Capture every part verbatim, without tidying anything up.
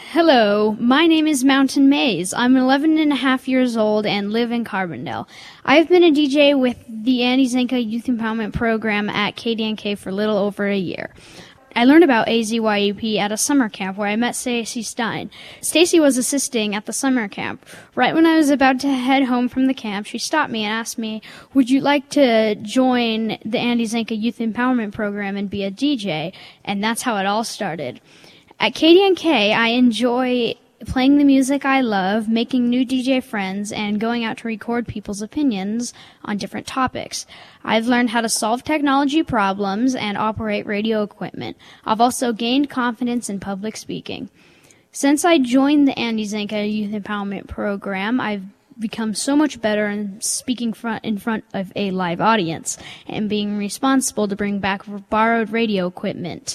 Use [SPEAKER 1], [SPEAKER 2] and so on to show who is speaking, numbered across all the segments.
[SPEAKER 1] Hello, my name is Mountain Maze. I'm eleven and a half years old and live in Carbondale. I've been a D J with the Andy Zenka Youth Empowerment Program at K D N K for a little over a year. I learned about A Z Y E P at a summer camp where I met Stacy Stein. Stacy was assisting at the summer camp. Right when I was about to head home from the camp, she stopped me and asked me, would you like to join the Andy Zenka Youth Empowerment Program and be a D J? And that's how it all started. At K D N K, I enjoy playing the music I love, making new D J friends, and going out to record people's opinions on different topics. I've learned how to solve technology problems and operate radio equipment. I've also gained confidence in public speaking. Since I joined the Andy Zenka Youth Empowerment Program, I've become so much better in speaking front in front of a live audience and being responsible to bring back borrowed radio equipment.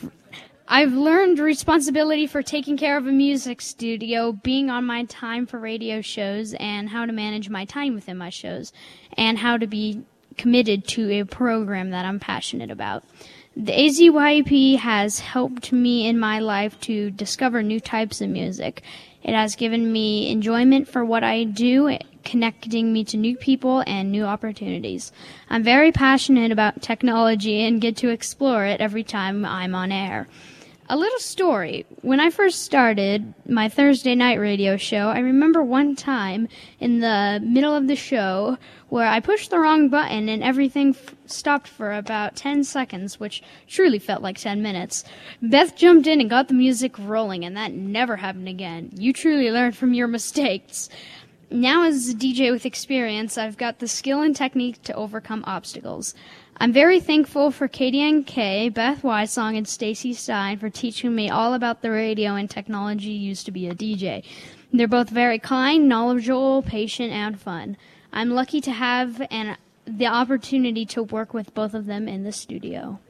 [SPEAKER 1] I've learned responsibility for taking care of a music studio, being on my time for radio shows, and how to manage my time within my shows, and how to be committed to a program that I'm passionate about. The A Z Y E P has helped me in my life to discover new types of music. It has given me enjoyment for what I do, connecting me to new people and new opportunities. I'm very passionate about technology and get to explore it every time I'm on air. A little story. When I first started my Thursday night radio show, I remember one time in the middle of the show where I pushed the wrong button and everything f- stopped for about ten seconds, which truly felt like ten minutes. Beth jumped in and got the music rolling, and that never happened again. You truly learn from your mistakes. Now as a D J with experience, I've got the skill and technique to overcome obstacles. I'm very thankful for K D N K, Beth Wysong, and Stacy Stein for teaching me all about the radio and technology used to be a D J. They're both very kind, knowledgeable, patient, and fun. I'm lucky to have an, the opportunity to work with both of them in the studio.